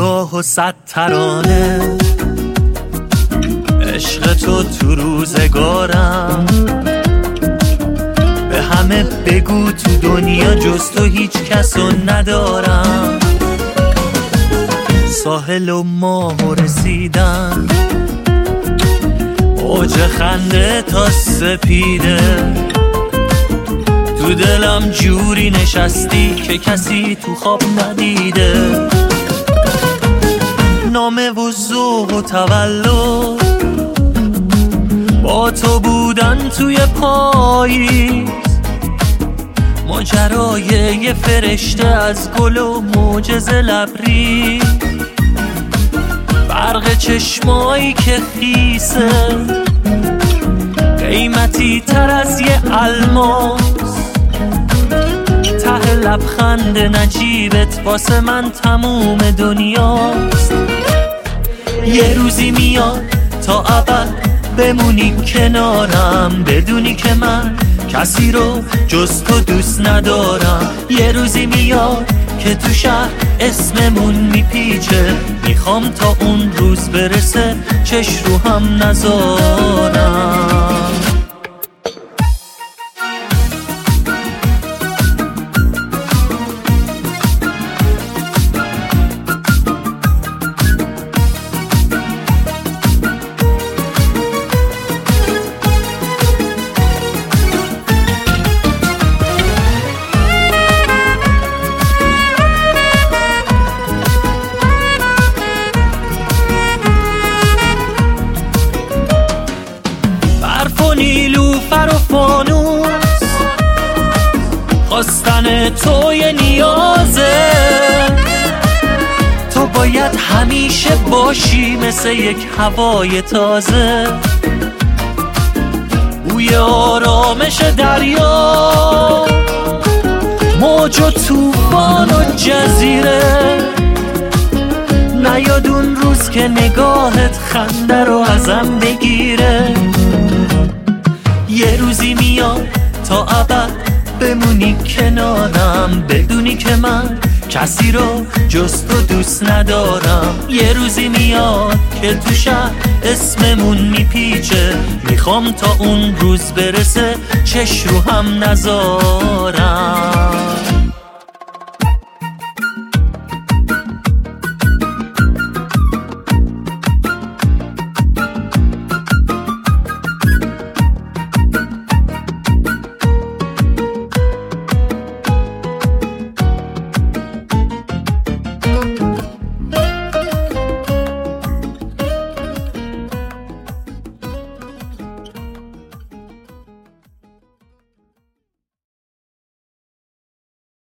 نگاه و 100 ترانه، عشق تو روزگارم. به همه بگو تو دنیا جز تو هیچ کسو ندارم. ساحل و ماه رسیدن، موج خنده تا سپیده. تو دلم جوری نشستی که کسی تو خواب ندیده. نامه و ذوق و تولد، با تو بودن توی پاییز. ماجرای یه فرشته از گل و معجزه لبریز. برق چشمایی که خیسه، قیمتی تر از یه الماس. ته لبخند نجیبت واسه من تموم دنیاست. یه روزی میاد تا ابد بمونی کنارم، بدونی که من کسی رو جز تو دوست ندارم. یه روزی میاد که تو شهر اسممون میپیچه، میخوام تا اون روز برسه چش رو هم نذارم. نیلوفر و فانوس، خواستن توی نیازه. تو باید همیشه باشی مثل یک هوای تازه. بوی آرامش دریا، موج و طوفان و جزیره. نیاد اون روز که نگاهت خنده رو ازم بگیره. یه روزی میاد تا ابد بمونی کنارم، بدونی که من کسی رو جز تو دوست ندارم. یه روزی میاد که تو شهر اسممون میپیچه، میخوام تا اون روز برسه چش رو هم نذارم.